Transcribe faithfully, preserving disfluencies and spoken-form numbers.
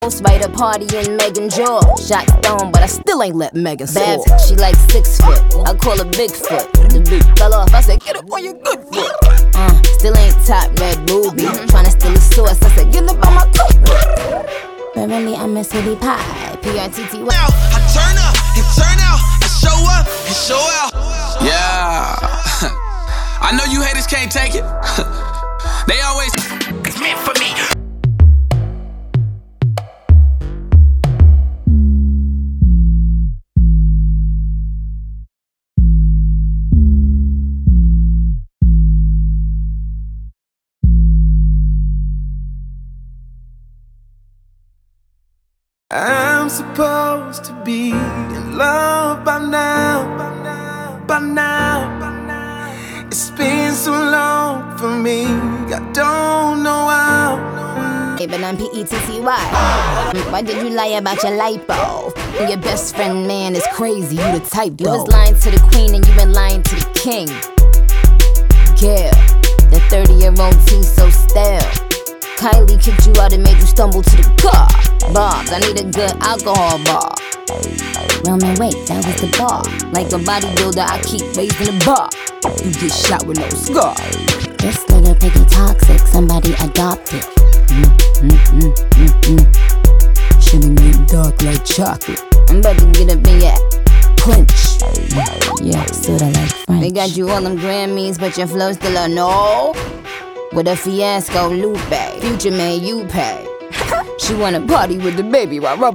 Spider party in Megan jaw. Shot thrown, but I still ain't let Megan soar. Bad, she like six foot. I call her Bigfoot. The big fell off. I said, get up on your good foot. Uh, still ain't top red ruby. Mm-hmm. Tryna steal the sauce. I said, get up on my cookbook. But really, I'm a city pie. P R T T Y. I turn up and turn out and show up and show out. Yeah. I know you haters can't take it. They always. It's meant for me. I'm supposed to be in love by now, by now, by now. It's been so long for me, I don't know how. Hey, but I'm P E T T Y. Why did you lie about your lipo? Your best friend man is crazy, you the type though. You was lying to the queen and you been lying to the king. Yeah, the thirty-year-old tea so stale. Kylie kicked you out and made you stumble to the car. Bobs, I need a good alcohol bar. Roman, wait, that was the bar. Like a bodybuilder, I keep raising the bar. You get shot with no scar. This little piggy toxic, somebody adopt it. Mm, mm, mm, mm, mm. Shouldn't get dark like chocolate. I'm about to get up in your clinch. Yeah, sorta like French. They got you all them Grammys, but your flow still a no. With a fiasco Lupe, Future man, you pay. She wanna party with the baby while rubber.